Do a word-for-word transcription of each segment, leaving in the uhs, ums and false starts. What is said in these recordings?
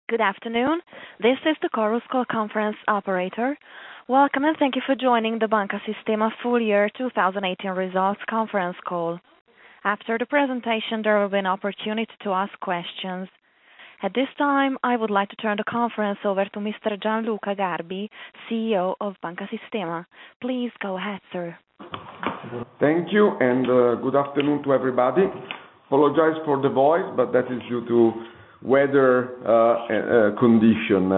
Good afternoon. This is the Chorus Call conference operator. Welcome, and thank you for joining the Banca Sistema full year two thousand eighteen results conference call. After the presentation, there will be an opportunity to ask questions. At this time, I would like to turn the conference over to Mister Gianluca Garbi, C E O of Banca Sistema. Please go ahead, sir. Thank you, and uh, good afternoon to everybody. Apologize for the voice, but that is due to weather uh, uh, condition.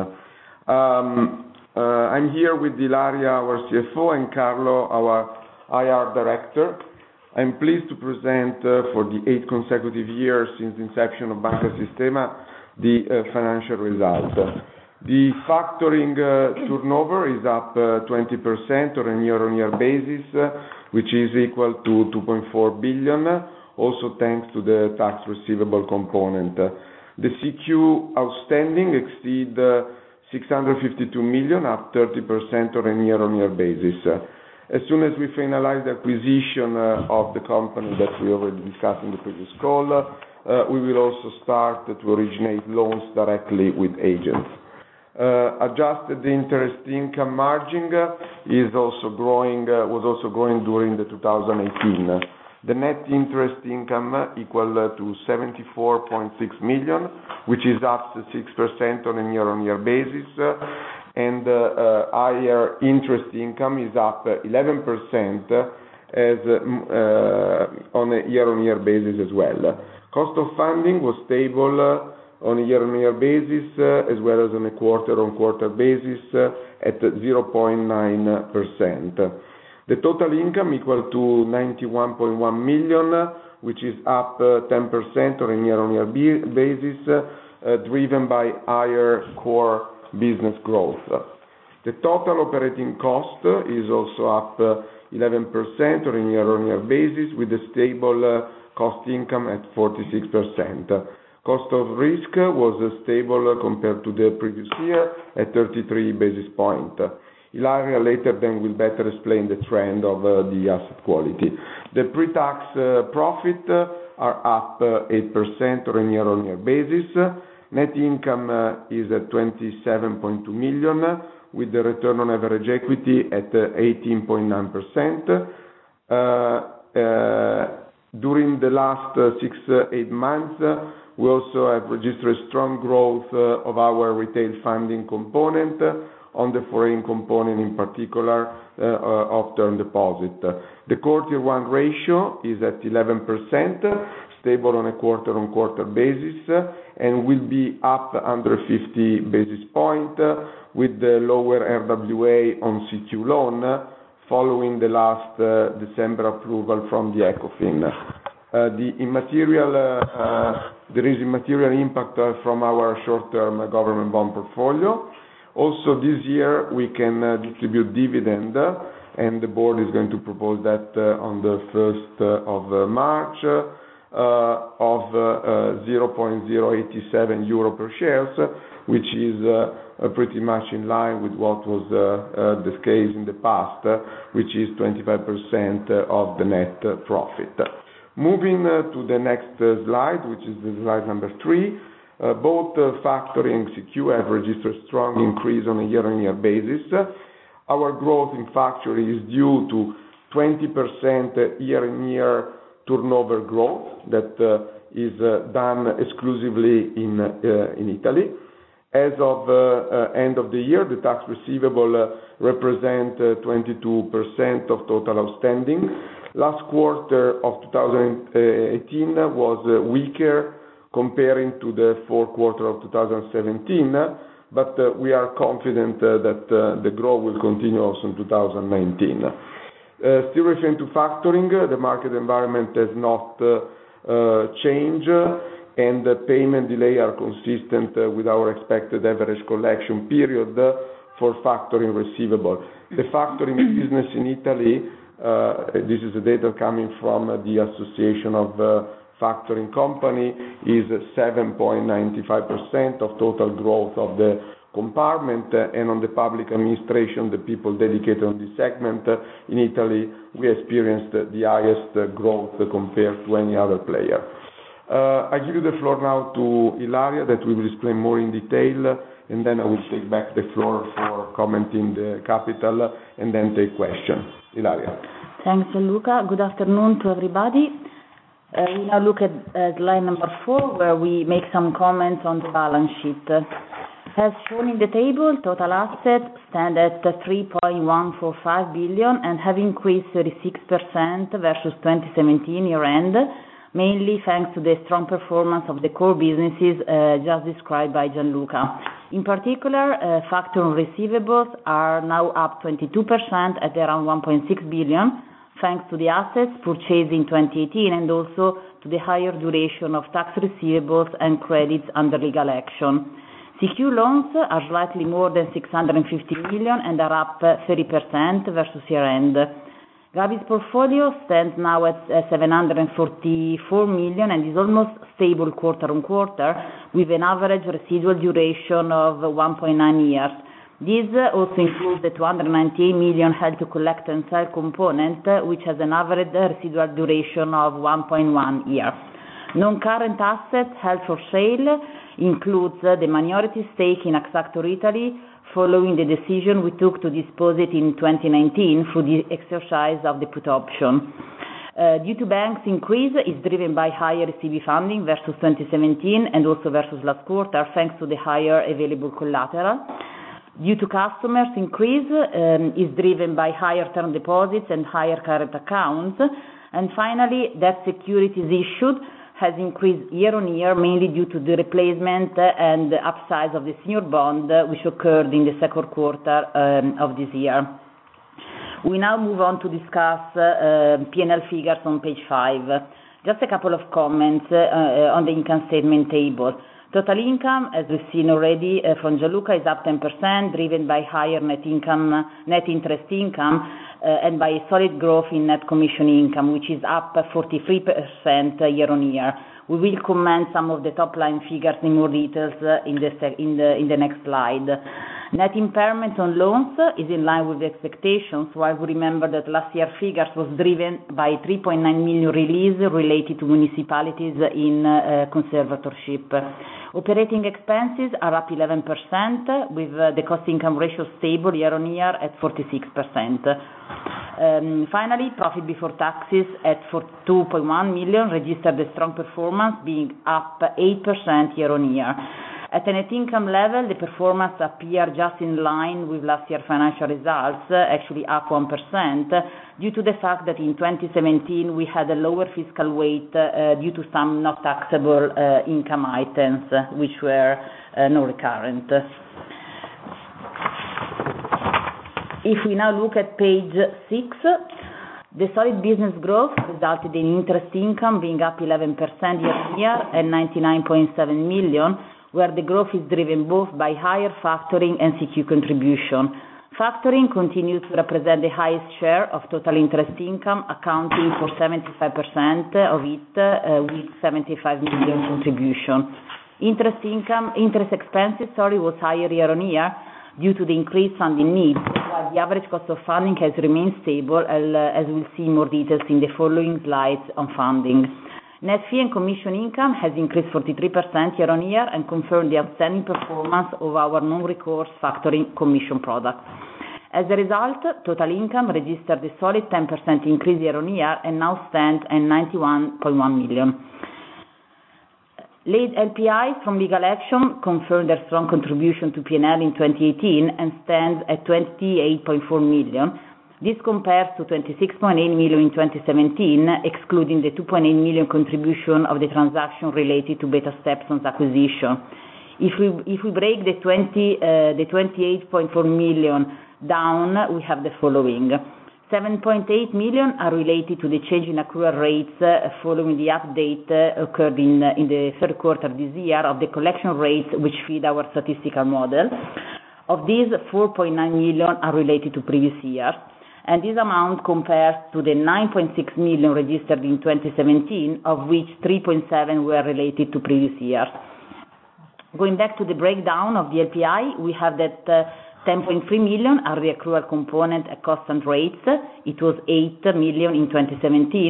Um, uh, I'm here with Ilaria, our C F O, and Carlo, our I R Director. I'm pleased to present uh, for the eighth consecutive year since the inception of Banca Sistema the uh, financial result. The factoring uh, turnover is up uh, twenty percent on a year-on-year basis, uh, which is equal to two point four billion, also thanks to the tax receivable component. The C Q outstanding exceed uh, six hundred fifty-two million, up thirty percent on a year-on-year basis. Uh, as soon as we finalize the acquisition uh, of the company that we already discussed in the previous call, uh, we will also start to originate loans directly with agents. Uh, adjusted interest income margin uh, is also growing, uh, was also growing during the two thousand eighteen. The net interest income uh, equal uh, to seventy-four point six million, which is up to six percent on a year-on-year basis, uh, and uh, uh, higher interest income is up uh, eleven percent uh, as uh, uh, on a year-on-year basis as well. Cost of funding was stable uh, on a year-on-year basis, uh, as well as on a quarter-on-quarter basis uh, at zero point nine percent. The total income equal to ninety-one point one million, which is up uh, ten percent on a year-on-year basis, uh, driven by higher core business growth. The total operating cost uh, is also up uh, eleven percent on a year-on-year basis, with a stable uh, cost income at forty-six percent. Cost of risk was stable compared to the previous year at thirty-three basis points. Ilaria later then will better explain the trend of uh, the asset quality. The pre-tax uh, profit uh, are up uh, eight percent on a year-on-year basis. Net income uh, is at twenty-seven point two million, with the return on average equity at uh, eighteen point nine percent. Uh, uh, during the last uh, six, uh, eight months, uh, we also have registered strong growth uh, of our retail funding component, uh, on the foreign component in particular uh, uh, of term deposit. The core tier one ratio is at eleven percent, stable on a quarter-on-quarter basis, uh, and will be up under fifty basis points uh, with the lower R W A on C Q loan uh, following the last uh, December approval from the ECOFIN. Uh, the immaterial, uh, uh, there is immaterial impact uh, from our short-term uh, government bond portfolio. Also this year we can uh, distribute dividend, uh, and the board is going to propose that uh, on the first uh, of uh, March uh, of uh, uh, zero point zero eight seven euro per share, which is uh, uh, pretty much in line with what was uh, uh, the case in the past, uh, which is twenty-five percent of the net uh, profit. Moving uh, to the next uh, slide, which is the slide number three, uh, both uh, factoring and C Q have registered strong increase on a year-on-year basis. Our growth in factoring is due to twenty percent year-on-year turnover growth that uh, is uh, done exclusively in uh, in Italy. As of uh, uh, end of the year, the tax receivable uh, represent uh, twenty-two percent of total outstanding. Last quarter of two thousand eighteen was uh, weaker comparing to the fourth quarter of two thousand seventeen, but uh, we are confident uh, that uh, the growth will continue also in two thousand nineteen. Uh, still referring to factoring, uh, the market environment has not uh, uh, changed, uh, and the payment delay are consistent uh, with our expected average collection period uh, for factoring receivable. The factoring business in Italy, uh, this is the data coming from uh, the Association of uh, Factoring Company, is seven point nine five percent of total growth of the compartment, uh, and on the public administration, the people dedicated on this segment, uh, in Italy, we experienced uh, the highest uh, growth uh, compared to any other player. Uh, I give you the floor now to Ilaria, that we will explain more in detail, and then I will take back the floor for commenting the capital, and then take questions. Ilaria. Thanks, Luca. Good afternoon to everybody. Uh, we now look at uh, slide number four, where we make some comments on the balance sheet. As shown in the table, total assets stand at three point one four five billion and have increased thirty-six percent versus twenty seventeen year-end, mainly thanks to the strong performance of the core businesses uh, just described by Gianluca. In particular, uh, factoring receivables are now up twenty-two percent at around one point six billion, thanks to the assets purchased in twenty eighteen and also to the higher duration of tax receivables and credits under legal action. C Q loans are slightly more than six hundred fifty million and are up thirty percent versus year-end. Gavi's portfolio stands now at seven hundred forty-four million and is almost stable quarter on quarter, with an average residual duration of one point nine years. This also includes the two hundred ninety-eight million held to collect and sell component, which has an average residual duration of one point one years. Non-current assets held for sale includes the minority stake in Axactor Italy, following the decision we took to dispose it in twenty nineteen through the exercise of the put option. Uh, due to banks' increase is driven by higher E C B funding versus twenty seventeen and also versus last quarter, thanks to the higher available collateral. Due to customers' increase um, is driven by higher term deposits and higher current accounts. And finally, debt securities issued has increased year on year, mainly due to the replacement and the upsize of the senior bond, uh, which occurred in the second quarter um, of this year. We now move on to discuss uh, uh, P and L figures on page five. Just a couple of comments uh, uh, on the income statement table. Total income, as we've seen already uh, from Gianluca, is up ten percent, driven by higher net income, net interest income, uh, and by solid growth in net commission income, which is up forty-three percent year on year. We will comment some of the top line figures in more details uh, in the in the in the next slide. Net impairment on loans is in line with the expectations, while we remember that last year figures was driven by three point nine million release related to municipalities in uh, conservatorship. Operating expenses are up eleven percent, with uh, the cost-income ratio stable year-on-year at forty-six percent. Um, finally, profit before taxes at forty-two point one million registered a strong performance, being up eight percent year-on-year. At a net income level, the performance appears just in line with last year's financial results, uh, actually up one percent, due to the fact that in twenty seventeen we had a lower fiscal weight uh, due to some not taxable uh, income items, uh, which were uh, non-recurrent. If we now look at page six, the solid business growth resulted in interest income being up eleven percent year-on-year at ninety-nine point seven million, where the growth is driven both by higher factoring and C Q contribution. Factoring continues to represent the highest share of total interest income, accounting for seventy-five percent of it, uh, with seventy-five million contribution. Interest income, interest expenses, sorry, was higher year on year due to the increased funding needs, while the average cost of funding has remained stable, as we'll see more details in the following slides on funding. Net fee and commission income has increased forty-three percent year-on-year and confirmed the outstanding performance of our non-recourse factoring commission product. As a result, total income registered a solid ten percent increase year-on-year and now stands at ninety-one point one million. Late L P Is from legal action confirmed their strong contribution to P and L in twenty eighteen and stands at twenty-eight point four million. This compares to twenty-six point eight million in twenty seventeen, excluding the two point eight million contribution of the transaction related to Beta Stepstone's acquisition. If we if we break the twenty uh, the twenty-eight point four million down, we have the following: seven point eight million are related to the change in accrual rates uh, following the update uh, occurred in uh, in the third quarter this year of the collection rates which feed our statistical model. Of these, four point nine million are related to previous years. And this amount compares to the nine point six million registered in twenty seventeen, of which three point seven were related to previous years. Going back to the breakdown of the L P I, we have that uh, ten point three million are the accrual component at constant rates. It was eight million in twenty seventeen.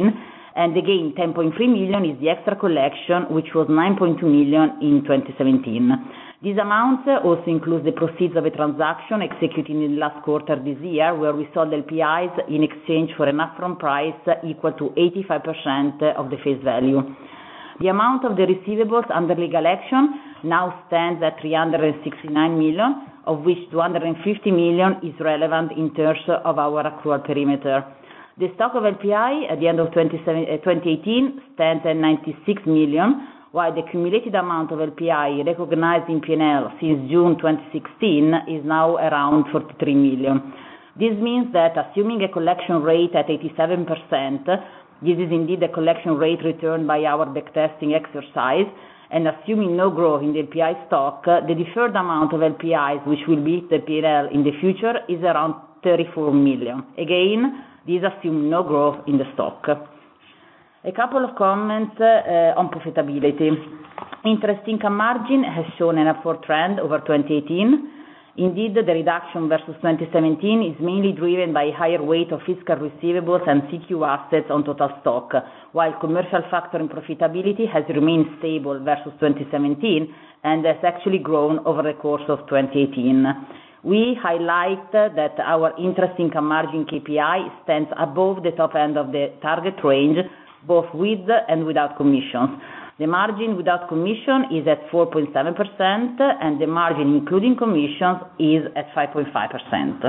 And again, ten point three million is the extra collection, which was nine point two million in twenty seventeen. These amounts also include the proceeds of a transaction executed in the last quarter this year, where we sold L P Is in exchange for an upfront price equal to eighty-five percent of the face value. The amount of the receivables under legal action now stands at three hundred sixty-nine million, of which two hundred fifty million is relevant in terms of our accrual perimeter. The stock of L P I at the end of twenty eighteen stands at ninety-six million, while the accumulated amount of L P I recognized in P and L since June twenty sixteen is now around forty-three million. This means that assuming a collection rate at eighty-seven percent, this is indeed the collection rate returned by our backtesting exercise, and assuming no growth in the L P I stock, the deferred amount of L P Is which will be the P and L in the future is around thirty-four million. Again, these assume no growth in the stock. A couple of comments uh, on profitability. Interest income margin has shown an upward trend over twenty eighteen. Indeed, the reduction versus twenty seventeen is mainly driven by a higher weight of fiscal receivables and C Q assets on total stock, while commercial factoring profitability has remained stable versus twenty seventeen and has actually grown over the course of twenty eighteen. We highlight that our interest income margin K P I stands above the top end of the target range, both with and without commissions. The margin without commission is at four point seven percent, and the margin including commissions is at five point five percent.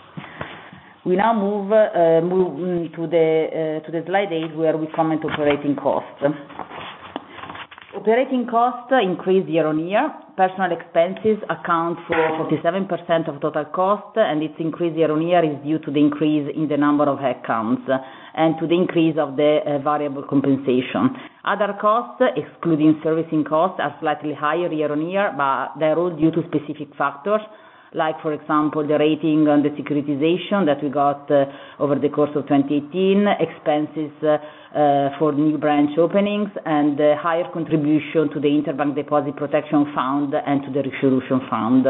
We now move, uh, move to, the, uh, to the slide eight, where we comment operating costs. Operating costs increased year on year. Personal expenses account for forty-seven percent of total cost, and its increase year on year is due to the increase in the number of headcounts and to the increase of the uh, variable compensation. Other costs, excluding servicing costs, are slightly higher year on year, but they're all due to specific factors, like, for example, the rating on the securitization that we got uh, over the course of twenty eighteen, expenses uh, uh, for new branch openings, and uh, higher contribution to the Interbank Deposit Protection Fund and to the Resolution Fund.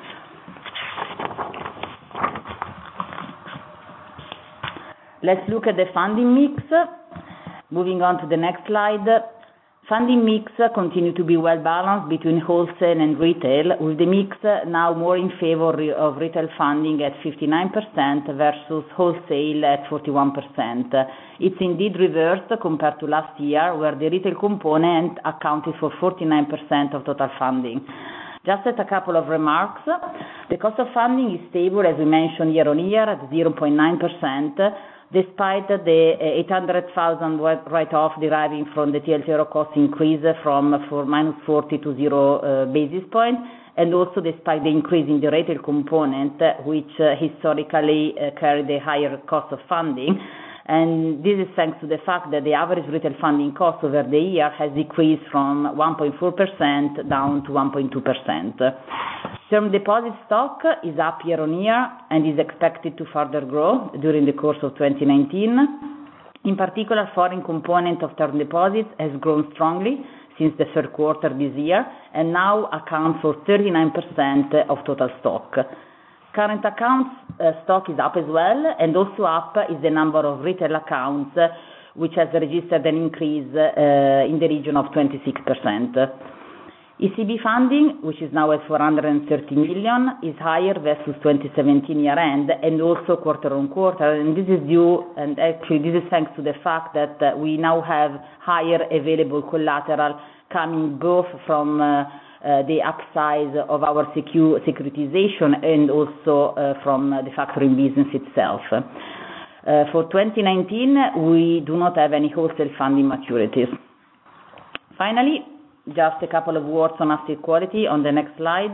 Let's look at the funding mix. Moving on to the next slide. Funding mix continue to be well balanced between wholesale and retail, with the mix now more in favor of retail funding at fifty-nine percent versus wholesale at forty-one percent. It's indeed reversed compared to last year, where the retail component accounted for forty-nine percent of total funding. Just as a couple of remarks, the cost of funding is stable, as we mentioned, year on year at zero point nine percent, despite the eight hundred thousand write-off deriving from the T L T R O cost increase from for minus forty to zero uh, basis points, and also despite the increase in the retail component, which uh, historically uh, carried a higher cost of funding. And this is thanks to the fact that the average retail funding cost over the year has decreased from one point four percent down to one point two percent. Term deposit stock is up year on year and is expected to further grow during the course of twenty nineteen. In particular, foreign component of term deposits has grown strongly since the third quarter this year and now accounts for thirty-nine percent of total stock. Current accounts uh, stock is up as well, and also up is the number of retail accounts, uh, which has registered an increase uh, in the region of twenty-six percent. E C B funding, which is now at four hundred thirty million, is higher versus twenty seventeen year end and also quarter on quarter. And this is due, and actually this is thanks to the fact that uh, we now have higher available collateral coming both from uh, uh, the upsize of our secu- securitization and also uh, from uh, the factoring business itself. Uh, for twenty nineteen, we do not have any wholesale funding maturities. Finally, just a couple of words on asset quality on the next slide.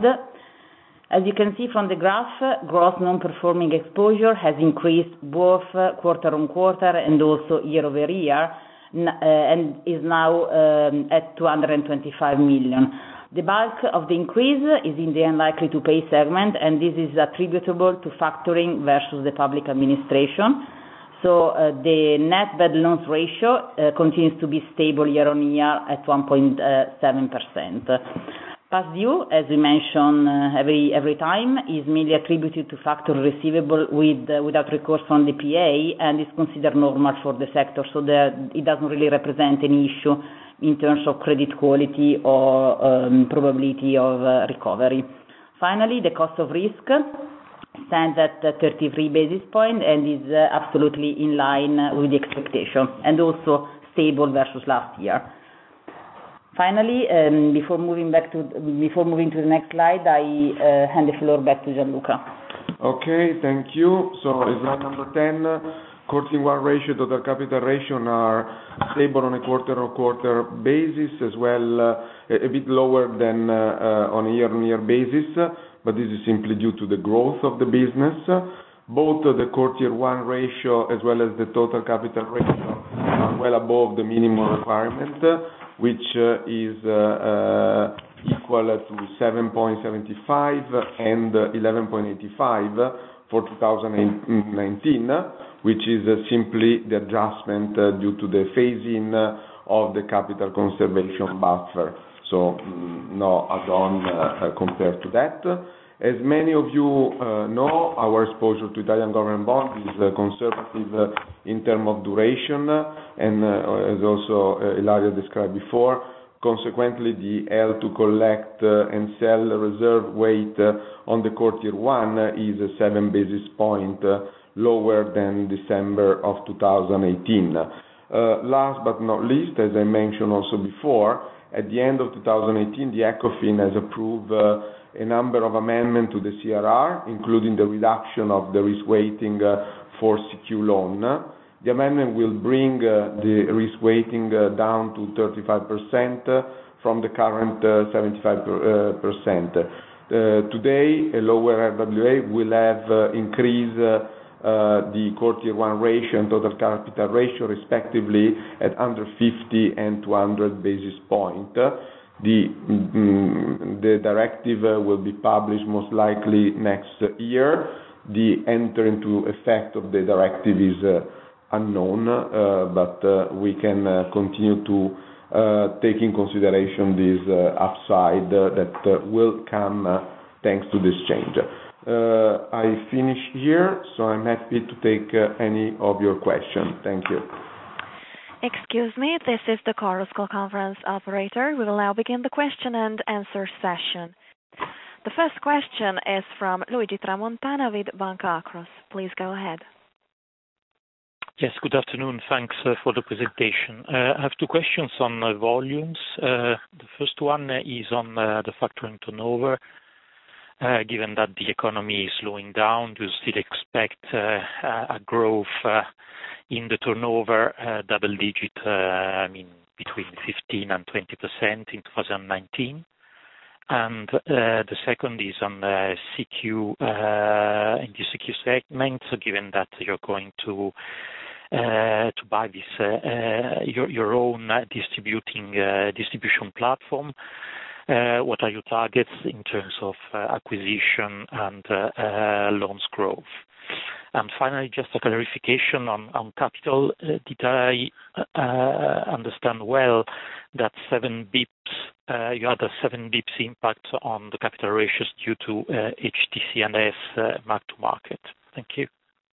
As you can see from the graph, gross non-performing exposure has increased both quarter on quarter and also year over year, uh, and is now um, at two hundred twenty-five million. The bulk of the increase is in the unlikely to pay segment, and this is attributable to factoring versus the public administration. So uh, the net bad loans ratio uh, continues to be stable year on year at one point seven percent. Past due, as we mention uh, every every time, is mainly attributed to factor receivable with uh, without recourse from the P A and is considered normal for the sector, so that it doesn't really represent any issue in terms of credit quality or um, probability of uh, recovery. Finally, the cost of risk stands at uh, thirty-three basis points and is uh, absolutely in line uh, with the expectation and also stable versus last year. Finally, um, before moving back to before moving to the next slide, I uh, hand the floor back to Gianluca. Okay, thank you. So, slide number ten, Core Tier one ratio, total capital ratio are stable on a quarter-on-quarter basis, as well uh, a, a bit lower than uh, uh, on a year-on-year basis, but this is simply due to the growth of the business. Both uh, the Core Tier one ratio as well as the total capital ratio are well above the minimum requirement, which uh, is uh, uh, equal to seven point seven five and eleven point eight five for two thousand nineteen, which is uh, simply the adjustment uh, due to the phase-in uh, of the capital conservation buffer. So mm, no add-on uh, uh, compared to that. As many of you uh, know, our exposure to Italian government bonds is uh, conservative uh, in terms of duration, uh, and uh, as also uh, Ilaria described before, consequently the L to collect uh, and sell reserve weight uh, on the Core Tier one uh, is uh, seven basis points uh, lower than December of two thousand eighteen. Uh, last but not least, as I mentioned also before, at the end of two thousand eighteen, the ECOFIN has approved uh, a number of amendments to the C R R, including the reduction of the risk weighting uh, for C Q loan. The amendment will bring uh, the risk weighting uh, down to thirty-five percent uh, from the current uh, seventy-five percent. Uh, today, a lower R W A will have uh, increased uh, uh, the Core Tier one ratio and total capital ratio, respectively, at one hundred fifty and two hundred basis points. The, mm, the directive uh, will be published most likely next year. The enter into effect of the directive is uh, unknown, uh, but uh, we can uh, continue to uh, take in consideration this uh, upside uh, that uh, will come uh, thanks to this change. Uh, I finish here, so I'm happy to take uh, any of your questions. Thank you. Excuse me, this is the Chorus Call conference operator. We will now begin the question and answer session. The first question is from Luigi Tramontana with Banca Akros. Please go ahead. Yes, good afternoon. Thanks uh, for the presentation. Uh, I have two questions on uh, volumes. Uh, the first one is on uh, the factoring turnover. Uh, given that the economy is slowing down, do you still expect uh, a growth uh, in the turnover, uh, double digit, uh, I mean, between fifteen and twenty percent in twenty nineteen? And uh, the second is on the C Q, uh, in the C Q segment, so given that you're going to uh, to buy this uh, uh, your your own uh, distributing uh, distribution platform. Uh, what are your targets in terms of uh, acquisition and uh, uh, loans growth? And finally, just a clarification on, on capital. Uh, did I uh, understand well that seven bips, uh, you had a seven bips impact on the capital ratios due to uh, H T C and S uh, mark to market? Thank you.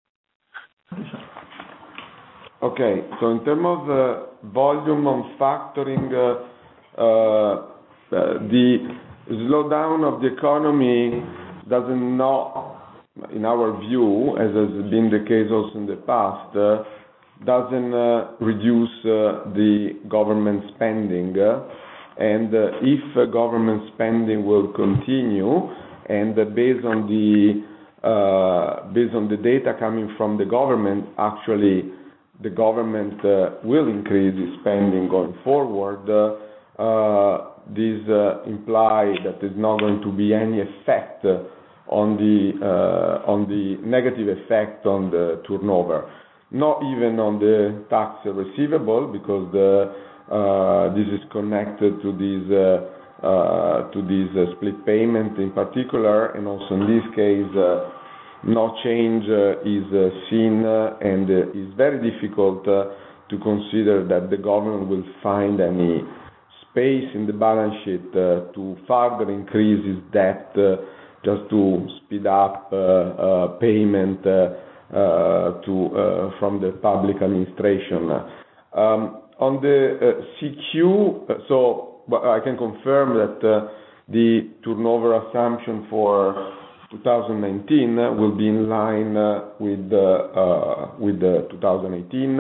Okay, so in terms of uh, volume on factoring, uh, uh, Uh, the slowdown of the economy doesn't not, in our view, as has been the case also in the past, uh, doesn't uh, reduce uh, the government spending. Uh, and uh, if uh, government spending will continue, and uh, based on the uh, based on the data coming from the government, actually the government uh, will increase its spending going forward. Uh, uh, This uh, implies that there's not going to be any effect uh, on the uh, on the negative effect on the turnover, not even on the tax receivable, because the, uh, this is connected to this uh, uh, to this uh, split payment in particular, and also in this case, uh, no change uh, is uh, seen, uh, and uh, it's very difficult uh, to consider that the government will find any space in the balance sheet uh, to further increase its debt uh, just to speed up uh, uh, payment uh, uh, to uh, from the public administration. Um, on the uh, C Q, uh, so I can confirm that uh, the turnover assumption for two thousand nineteen will be in line uh, with uh, uh, with the two thousand eighteen,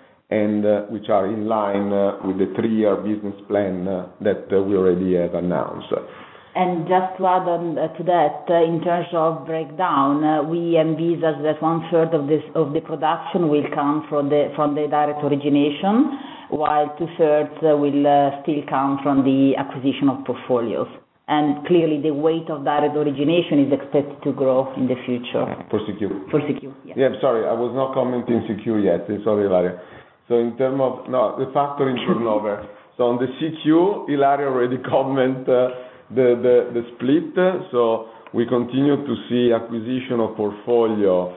and uh, which are in line uh, with the three-year business plan uh, that uh, we already have announced. And just to add on uh, to that, uh, in terms of breakdown, uh, we envisage that one third of this of the production will come from the from the direct origination, while two thirds uh, will uh, still come from the acquisition of portfolios. And clearly, the weight of direct origination is expected to grow in the future. For C Q. For C Q, yeah. Yeah, sorry, I was not commenting C Q yet. Sorry, Ilaria. So in terms of no, the factoring turnover. So on the C Q, Ilaria already commented. Uh, The, the, the split, so we continue to see acquisition of portfolio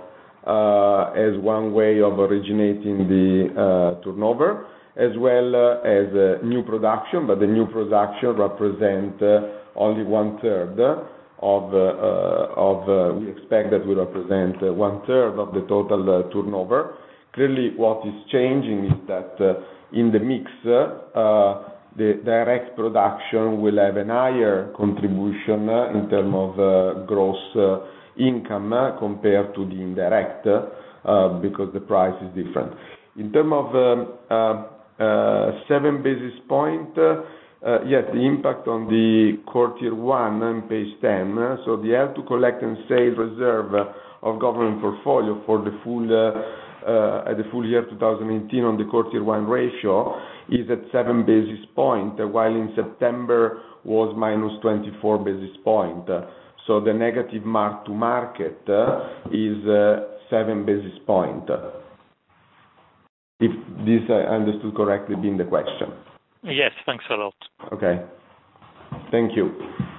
uh, as one way of originating the uh, turnover, as well uh, as uh, new production, but the new production represent uh, only one third of, uh, uh, of uh, we expect that will represent uh, one third of the total uh, turnover. Clearly what is changing is that uh, in the mix, uh, the direct production will have a higher contribution uh, in terms of uh, gross uh, income uh, compared to the indirect uh, because the price is different. In terms of um, uh, uh, seven basis point, uh, uh, yes, the impact on the core tier one on page ten, uh, so the held to collect and sale reserve of government portfolio for the full uh, Uh, at the full year two thousand eighteen on the core tier one ratio is at seven basis point, uh, while in September was minus twenty-four basis point. Uh, so the negative mark to market uh, is uh, seven basis point. If this I understood correctly, being the question. Yes, thanks a lot. Okay, thank you.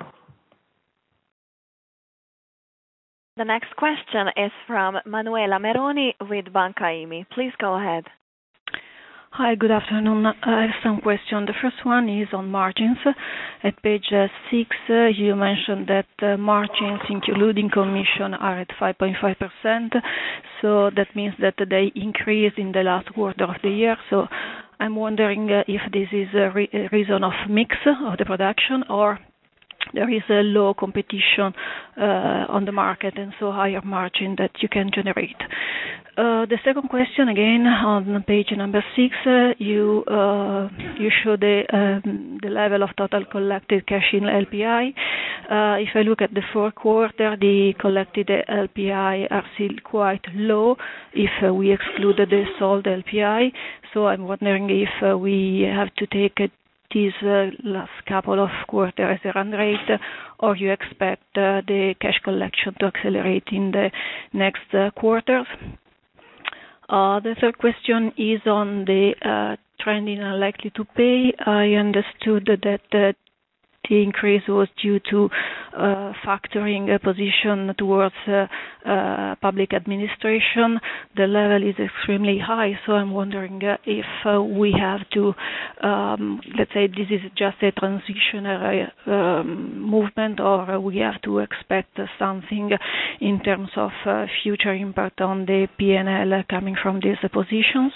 The next question is from Manuela Meroni with Banca I M I. Please go ahead. Hi, good afternoon. I have some questions. The first one is on margins. At page uh, six, uh, you mentioned that uh, margins, including commission, are at five point five percent. So that means that they increased in the last quarter of the year. So I'm wondering uh, if this is a, re- a reason of mix of the production, or there is a low competition uh, on the market and so higher margin that you can generate. Uh, the second question, again, on page number six, uh, you uh, you show the um, the level of total collected cash in L P I. Uh, if I look at the fourth quarter, the collected L P I are still quite low if uh, we exclude the sold L P I. So I'm wondering if uh, we have to take a these uh, last couple of quarters as a run rate, or you expect uh, the cash collection to accelerate in the next uh, quarters? Uh, the third question is on the uh, trend in unlikely to pay. I understood that uh, the increase was due to uh, factoring a position towards uh, uh, public administration. The level is extremely high, so I'm wondering uh, if uh, we have to, um, let's say this is just a transitional um, movement, or we have to expect uh, something in terms of uh, future impact on the P and L coming from these uh, positions.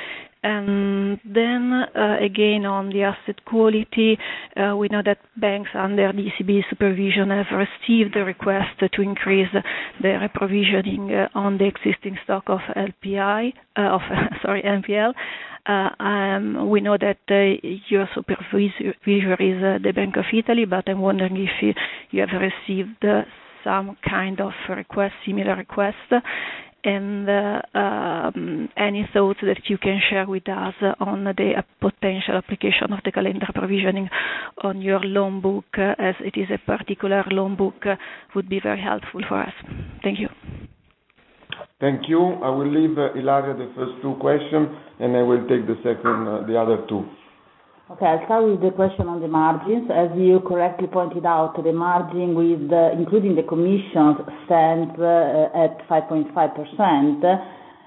And then, uh, again, on the asset quality, uh, we know that banks under the E C B supervision have received a request to increase their provisioning uh, on the existing stock of L P I, uh, of sorry, N P L. Uh, um, we know that uh, your supervisor is uh, the Bank of Italy, but I'm wondering if you, you have received uh, some kind of request, similar request. And uh, um, any thoughts that you can share with us on the uh, potential application of the calendar provisioning on your loan book, uh, as it is a particular loan book, uh, would be very helpful for us. Thank you. Thank you. I will leave uh, Ilaria the first two questions, and I will take the second, uh, the other two. Okay, I'll start with the question on the margins. As you correctly pointed out, the margin with, uh, including the commissions, stands uh, at five point five percent.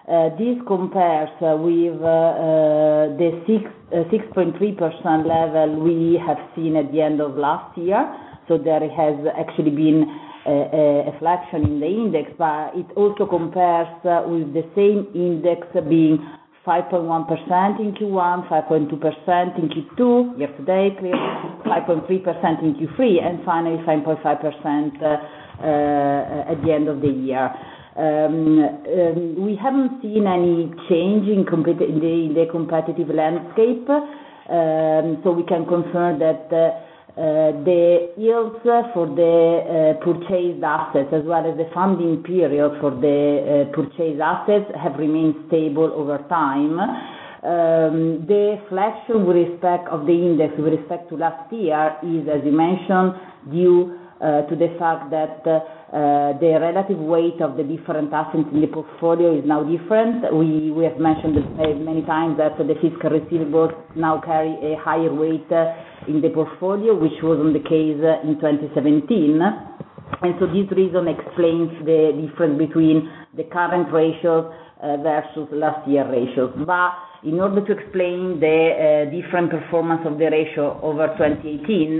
Uh, this compares uh, with uh, uh, the six point three percent level we have seen at the end of last year. So there has actually been a, a flexion in the index, but it also compares uh, with the same index being five point one percent in Q one, five point two percent in Q two, year to date, clearly five point three percent in Q three, and finally five point five percent uh, uh, at the end of the year. Um, um, we haven't seen any change in, compet- in, the, in the competitive landscape, um, so we can confirm that uh, uh, the yields for the uh, purchased assets as well as the funding period for the uh, purchased assets have remained stable over time. Um, the flexion with respect of the index with respect to last year is, as you mentioned, due uh, to the fact that uh, Uh, the relative weight of the different assets in the portfolio is now different. We, we have mentioned many times that the fiscal receivables now carry a higher weight uh, in the portfolio, which wasn't the case uh, in twenty seventeen. And so this reason explains the difference between the current ratios uh, versus last year ratios. But in order to explain the uh, different performance of the ratio over twenty eighteen,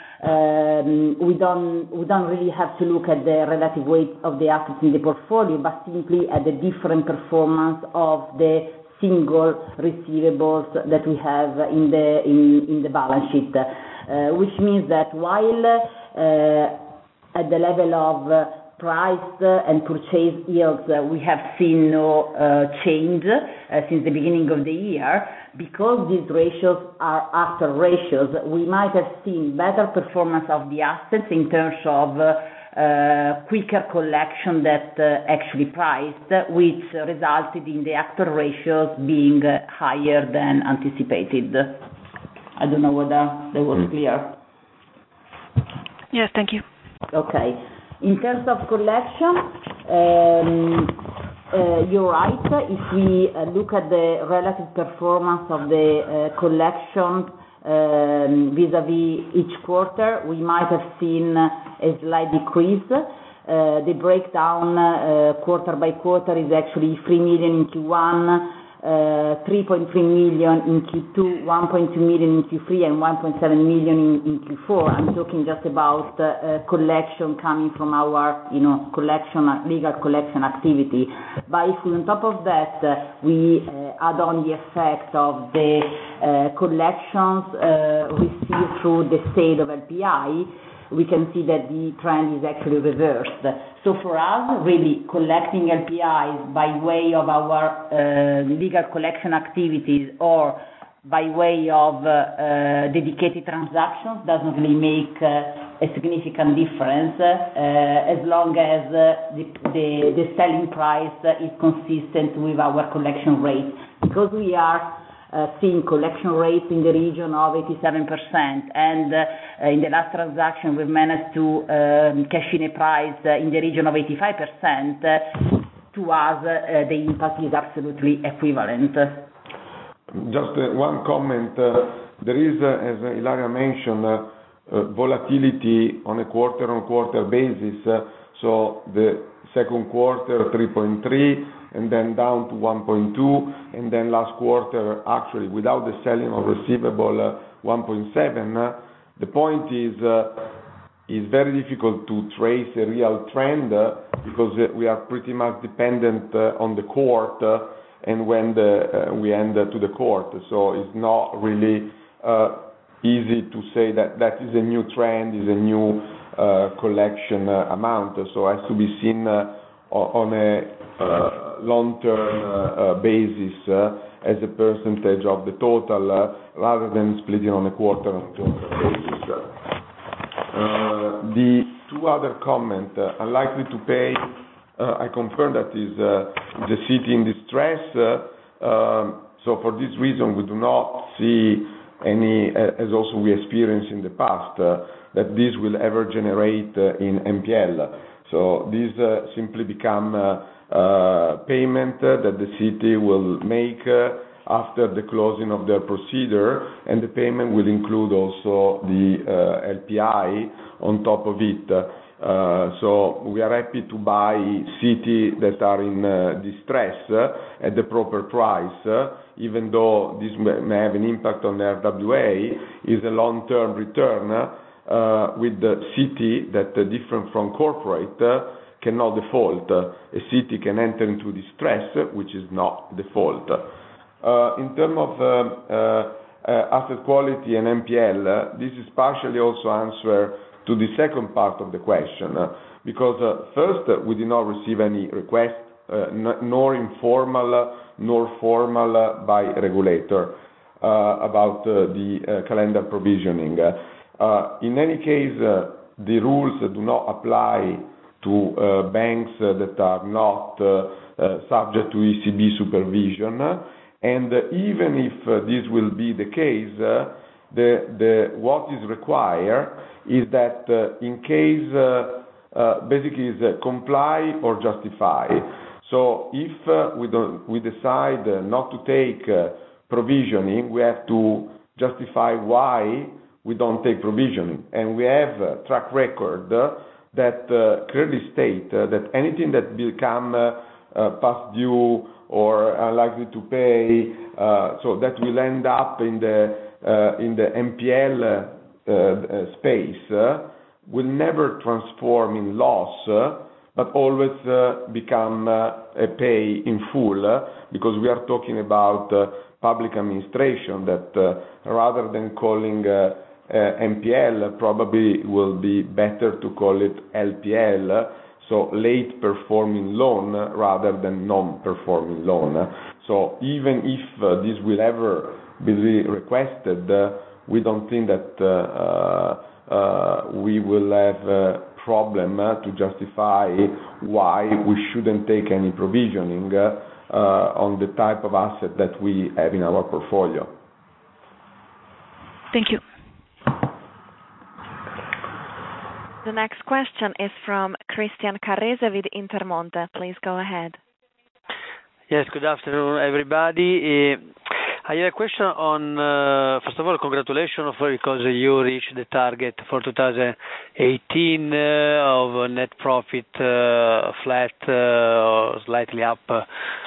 Um, we don't we don't really have to look at the relative weight of the assets in the portfolio, but simply at the different performance of the single receivables that we have in the in, in the balance sheet, uh, which means that while uh, at the level of uh, price and purchase yields uh, we have seen no uh, change uh, since the beginning of the year. Because these ratios are after ratios, we might have seen better performance of the assets in terms of uh, uh, quicker collection that uh, actually priced, which resulted in the after ratios being uh, higher than anticipated. I don't know whether that was clear. Yes, thank you. Okay. In terms of collection, um, Uh, you're right. If we uh, look at the relative performance of the uh, collection um, vis-à-vis each quarter, we might have seen a slight decrease. Uh, the breakdown uh, quarter by quarter is actually three million in Q one, uh, three point three million in Q two, one point two million in Q three, and one point seven million in, in Q four. I'm talking just about uh, uh, collection coming from our, you know, collection, legal collection activity. But if we, on top of that, uh, we uh, add on the effect of the uh, collections uh, received through the sale of L P I, we can see that the trend is actually reversed. So for us, really collecting L P Is by way of our uh, legal collection activities or by way of uh, uh, dedicated transactions doesn't really make uh, a significant difference uh, as long as uh, the, the, the selling price is consistent with our collection rate. Because we are Uh, seeing collection rates in the region of eighty-seven percent, and uh, in the last transaction we've managed to um, cash in a price uh, in the region of eighty-five percent. Uh, to us, uh, the impact is absolutely equivalent. Just uh, one comment. Uh, there is, uh, as Ilaria mentioned, uh, uh, volatility on a quarter-on-quarter basis. Uh, so the second quarter three point three, and then down to one point two, and then last quarter, actually, without the selling of receivable, uh, one point seven. Uh, the point is, uh, it's very difficult to trace a real trend uh, because uh, we are pretty much dependent uh, on the court uh, and when the, uh, we end uh, to the court. So it's not really uh, easy to say that that is a new trend, is a new uh, collection uh, amount. So it has to be seen uh, on a uh, long-term uh, uh, basis uh, as a percentage of the total uh, rather than splitting on a quarter-on-quarter basis. Uh, the two other comments, uh, unlikely to pay, uh, I confirm that is uh, the city in distress. Uh, um, so for this reason, we do not see any, uh, as also we experienced in the past, uh, that this will ever generate uh, in N P L. So these uh, simply become uh, uh, payment uh, that the city will make uh, after the closing of their procedure, and the payment will include also the uh, L P I on top of it. Uh, Uh, so we are happy to buy cities that are in uh, distress uh, at the proper price, uh, even though this may, may have an impact on the R W A, is a long-term return uh, with the city that, uh, different from corporate, uh, cannot default. Uh, a city can enter into distress, uh, which is not default. Uh, in terms of uh, uh, uh, asset quality and N P L, uh, this is partially also answer to the second part of the question, uh, because uh, first, uh, we did not receive any request, uh, n- nor informal uh, nor formal uh, by regulator uh, about uh, the uh, calendar provisioning. Uh, in any case, uh, the rules uh, do not apply to uh, banks uh, that are not uh, uh, subject to E C B supervision, and uh, even if uh, this will be the case, uh, the, the, what is required is that uh, in case, uh, uh, basically is uh, comply or justify. So if uh, we, don't, we decide uh, not to take uh, provisioning, we have to justify why we don't take provisioning. And we have a track record uh, that uh, clearly state uh, that anything that become uh, uh, past due or unlikely to pay, uh, so that will end up in the, uh, in the N P L uh, Uh, uh, space uh, will never transform in loss, uh, but always uh, become uh, a pay in full, uh, because we are talking about uh, public administration that uh, rather than calling uh, uh, N P L, probably will be better to call it L P L, uh, so late performing loan uh, rather than non-performing loan. Uh. So even if uh, this will ever be requested, uh, we don't think that uh, uh, uh, we will have a problem uh, to justify why we shouldn't take any provisioning uh, uh, on the type of asset that we have in our portfolio. Thank you. The next question is from Christian Carrese with Intermonte. Please go ahead. Yes, good afternoon, everybody. Uh, I have a question on, uh, first of all, congratulations for because you reached the target for two thousand eighteen uh, of net profit uh, flat uh, or slightly up uh,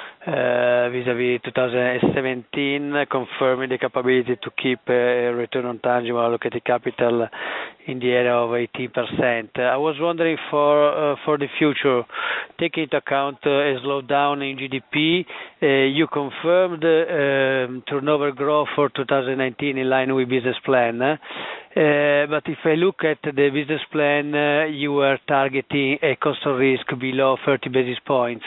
vis-à-vis two thousand seventeen, confirming the capability to keep a return on tangible allocated capital in the area of eighteen percent. I was wondering for uh, for the future, taking into account uh, a slowdown in G D P, uh, you confirmed uh, turnover growth for two thousand nineteen in line with business plan. Uh, but if I look at the business plan, uh, you were targeting a cost of risk below thirty basis points.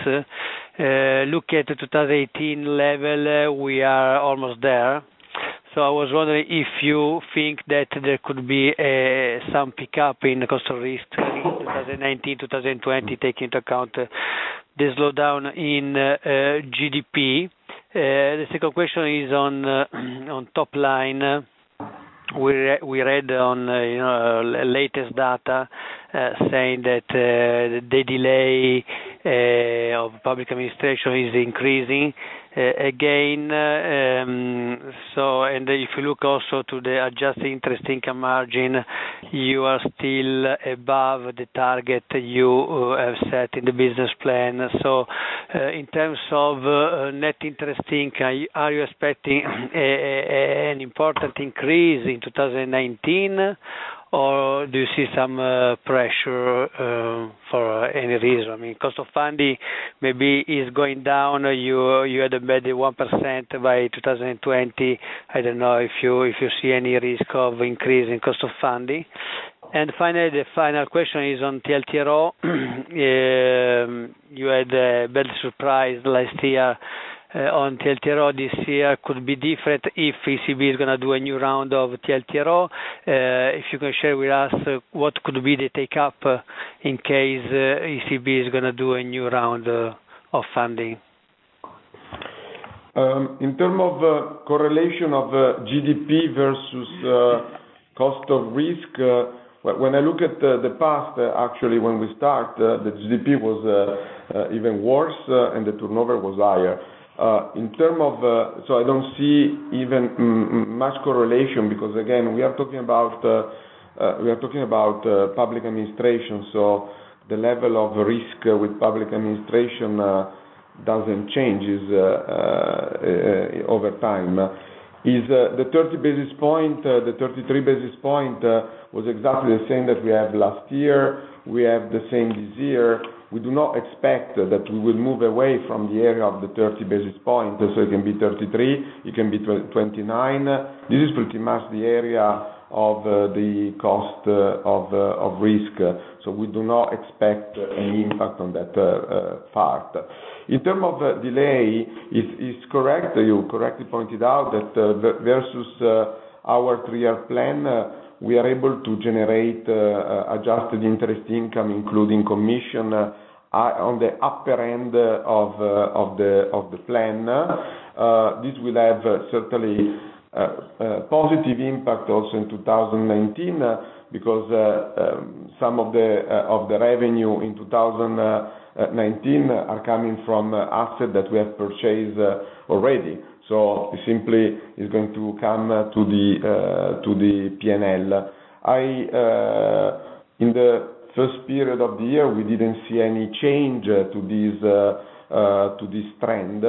Uh, look at the two thousand eighteen level, uh, we are almost there. So I was wondering if you think that there could be uh, some pickup in the cost of risk in twenty nineteen, twenty twenty, taking into account uh, the slowdown in uh, uh, G D P. Uh, the second question is on uh, on top line. We re- we read on uh, you know latest data uh, saying that uh, the delay uh, of public administration is increasing uh, again. Uh, um, so and if you look also to the adjusted interest income margin, you are still above the target you uh, have set in the business plan. So uh, in terms of uh, net interest income, are you expecting a, a, an important increase in two thousand nineteen, or do you see some uh, pressure uh, for any reason? I mean, cost of funding maybe is going down. You you had embedded one percent by two thousand twenty. I don't know if you if you see any risk of increase in cost of funding. And finally, the final question is on T L T R O. um, you had a bad surprise last year. Uh, on T L T R O this year could be different if E C B is going to do a new round of T L T R O. Uh, if you can share with us uh, what could be the take-up uh, in case uh, E C B is going to do a new round uh, of funding. Um, in terms of uh, correlation of uh, G D P versus uh, cost of risk, uh, when I look at uh, the past, uh, actually when we start, uh, the G D P was uh, uh, even worse uh, and the turnover was higher. Uh, in terms of, uh, so I don't see even mm, much correlation because again, we are talking about uh, uh, we are talking about uh, public administration, so the level of risk with public administration uh, doesn't change is, uh, uh, over time. Is uh, the thirty basis point, uh, the thirty-three basis point uh, was exactly the same that we have last year. We have the same this year. We do not expect uh, that we will move away from the area of the thirty basis point. So it can be thirty-three, it can be twenty-nine. This is pretty much the area of uh, the cost uh, of uh, of risk. So we do not expect uh, any impact on that uh, uh, part. In terms of uh, delay, it's, it's correct, you correctly pointed out that uh, versus uh, our three-year plan, uh, we are able to generate uh, adjusted interest income, including commission, uh, on the upper end of, uh, of, the, of the plan. Uh, this will have uh, certainly uh, uh, positive impact also in two thousand nineteen, uh, because uh, um, some of the, uh, of the revenue in two thousand nineteen are coming from uh, assets that we have purchased uh, already. So it simply is going to come uh, to the uh, to the P and L. I uh, in the first period of the year we didn't see any change uh, to this uh, uh, to this trend.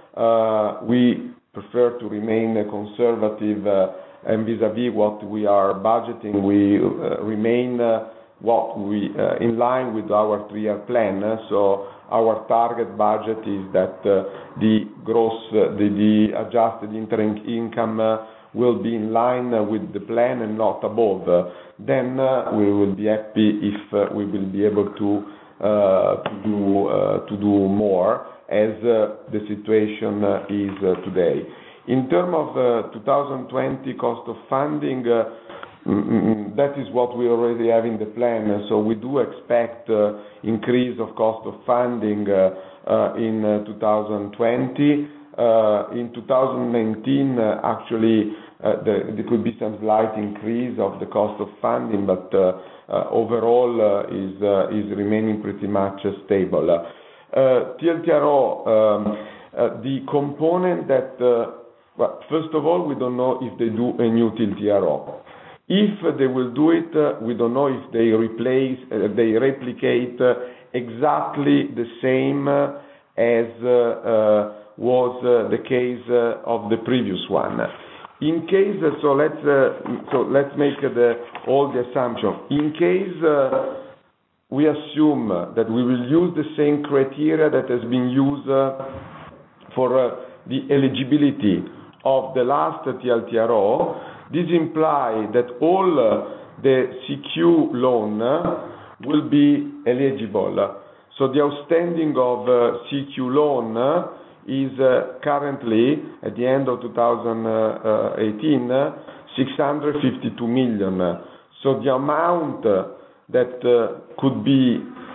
Uh, we prefer to remain uh, conservative uh, and vis-à-vis what we are budgeting. We uh, remain. Uh, what we uh, in line with our three-year plan. Uh, so our target budget is that uh, the gross, uh, the, the adjusted interim income uh, will be in line uh, with the plan and not above. Uh, then uh, we will be happy if uh, we will be able to uh, to do uh, to do more, as uh, the situation uh, is uh, today. In terms of uh, two thousand twenty cost of funding. Uh, Mm-hmm. That is what we already have in the plan. So we do expect uh, increase of cost of funding uh, uh, in uh, two thousand twenty. Uh, in two thousand nineteen, uh, actually, uh, there, there could be some slight increase of the cost of funding, but uh, uh, overall uh, is uh, is remaining pretty much uh, stable. Uh, T L T R O, um, uh, the component that, uh, well, first of all, we don't know if they do a new T L T R O. If they will do it, uh, we don't know if they replace, uh, they replicate uh, exactly the same uh, as uh, uh, was uh, the case uh, of the previous one. In case, uh, so let's uh, so let's make uh, the all the assumption. In case uh, we assume that we will use the same criteria that has been used uh, for uh, the eligibility of the last T L T R O. This implies that all uh, the C Q loan uh, will be eligible. So the outstanding of uh, C Q loan uh, is uh, currently, at the end of two thousand eighteen, uh, six hundred fifty-two million. So the amount uh, that uh, could be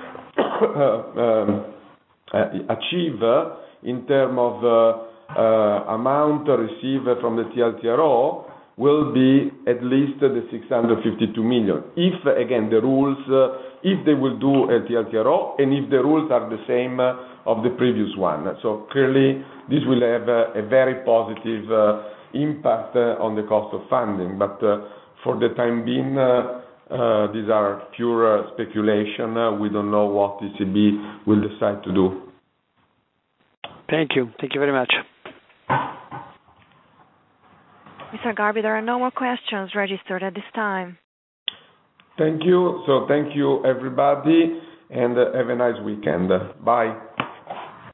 um, uh, achieved uh, in terms of uh, uh, amount received from the T L T R O will be at least the six hundred fifty-two million. If, again, the rules, uh, if they will do a T L T R O, and if the rules are the same uh, of the previous one. So clearly, this will have uh, a very positive uh, impact uh, on the cost of funding. But uh, for the time being, uh, uh, these are pure uh, speculation. Uh, we don't know what E C B will decide to do. Thank you. Thank you very much. Mister Garbi, there are no more questions registered at this time. Thank you. So thank you, everybody, and uh, have a nice weekend. Bye.